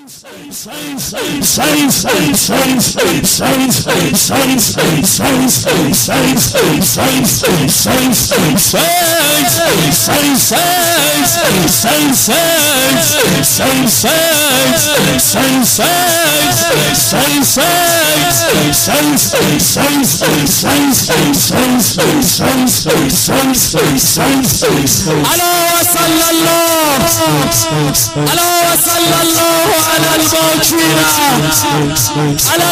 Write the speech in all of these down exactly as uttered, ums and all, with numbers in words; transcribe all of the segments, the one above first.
على الباكين على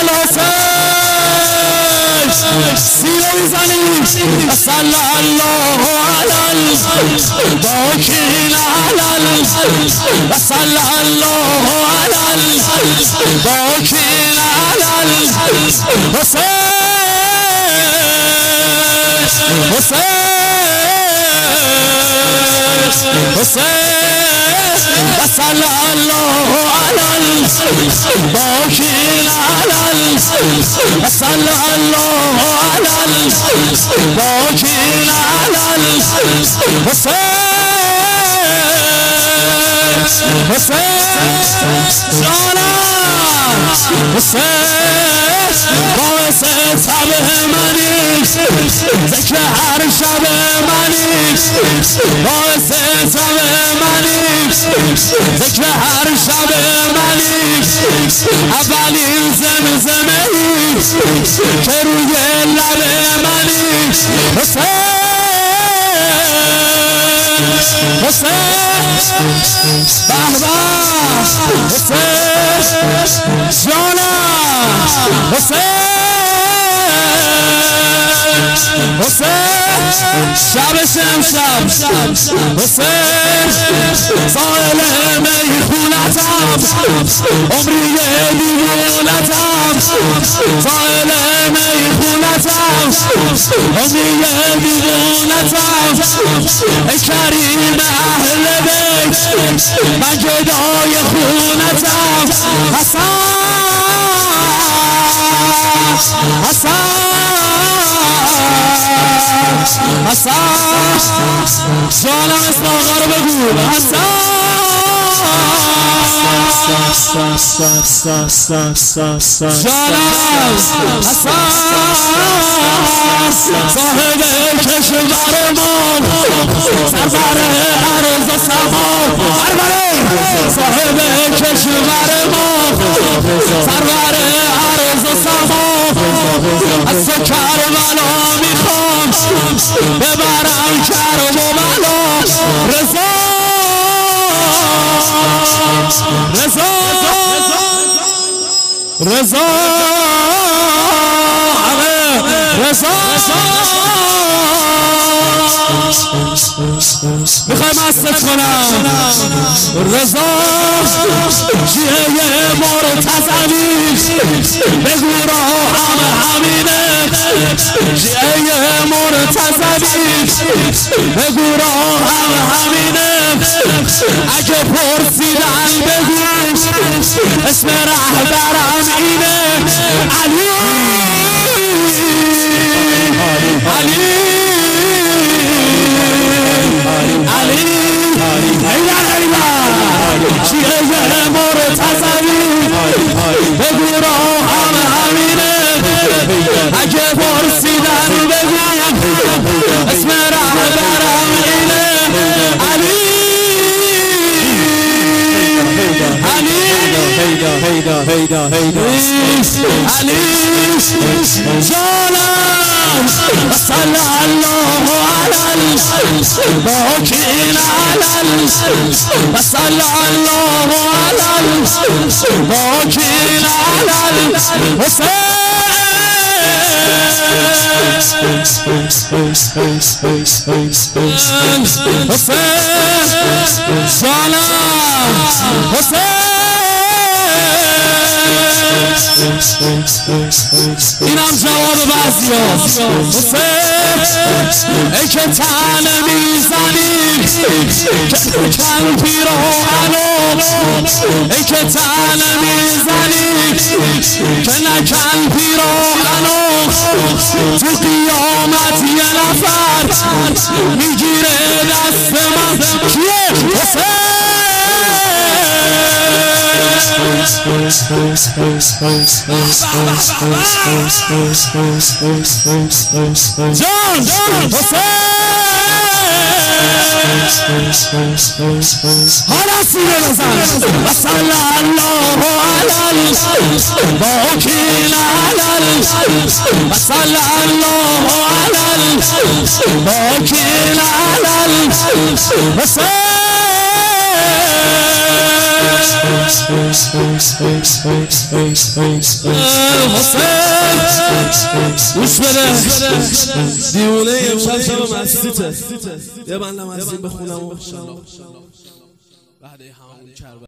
الحسين سيرة زني صلى الله على الباكين على صلى الله على الباكين على الحسين حسين حسين صلى الله على الباكين على صلى الله على الباكين على الحسين حسين حسين باعث شبه منی ذکر هر شب منی باعث شب منی ذکر هر شب منی اولین زمزمه ای که روی لب منی حسین حسین بهبه حسین جانم حسین حسین شب شمشب حسین سائل میخونتم عمری دیوونتم سائل میخونتم عمری دیوونتم ای کریم اهل بیت من گدای خونتم حسن حسن حسن جانم اسم آقا رو بگو حسن جانم حسن صاحب کشورمان سرور عرض و سما صاحب کشورمان سرور عرض و سما از تو کربلا میخوام ببرم کربلا رضا رضا رضا رضا میخوایم مستت کنم رضا جیه مرتضوی بگو راه همه همینه جیه مرتضوی بگو راه همه همینه اگه پرسیدن بگو اسم رهبرم اینه علی علی علی ایلان ایلان چیه مرتضوی بگو راه همه همینه اگه پرسیدن بگو اسم رهبرم اینه علی علی علی جانم صلی الله على الباكين على صلى الله على الباكين على حسين حسين سلام حسين اینم جواب بعضیا حسین ای که تنه میزنی که کن پیراهنو ای که تنه میزنی که نکن پیراهنو تو قیامت یه نفر میگیره دست من کیه حسین جان حالا سینه بزن صلی الله علی الباقین علی صلی الله علی الباقین علی حسین گوش بده دیونه امشب شب مسجده یه بندم از این بخونم بعد همون کربلا